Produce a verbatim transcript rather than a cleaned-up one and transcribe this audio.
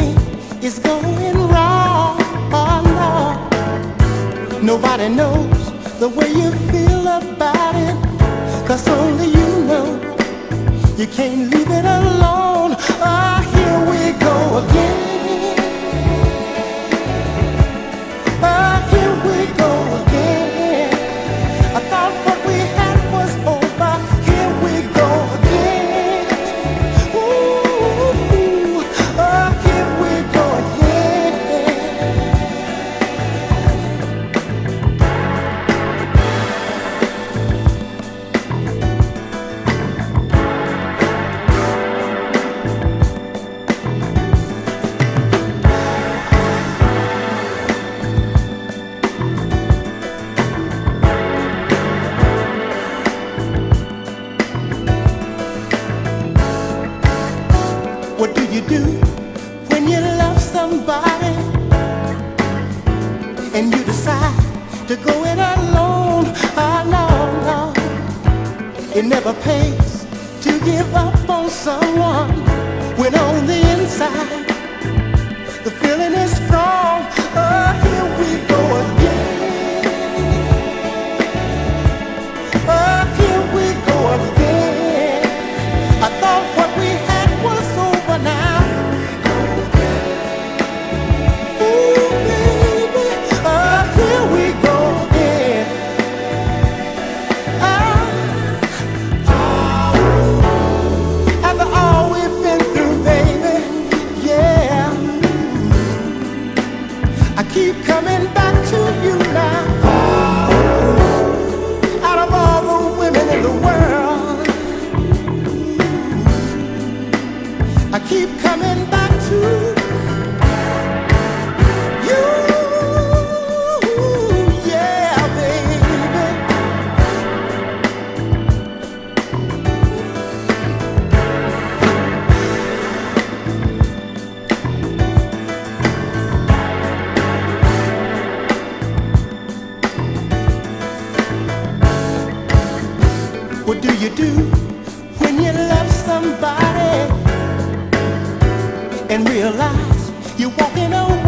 everything is going wrong. Oh no, nobody knows the way you feel about it, 'cause only you know. You can't leave it alone. Ah, here we go again. Ah, here we go again. I thought what we had was over. Here we go again. Ooh, ah, here we go again. What do you do when you love somebody and you decide to go it alone? Oh no, no, it never pays to give up on someone when on the inside the feeling is strong. Oh, here we go again. Oh, here we go again. I thought what we had was over now. Ooh, baby, oh, here we go again. Ah, after all we've been through, baby, yeah, I keep coming back to you now. Out of all the women in the world, I keep coming back to you, yeah, baby. What do you do when you love somebody and realize you're walking away?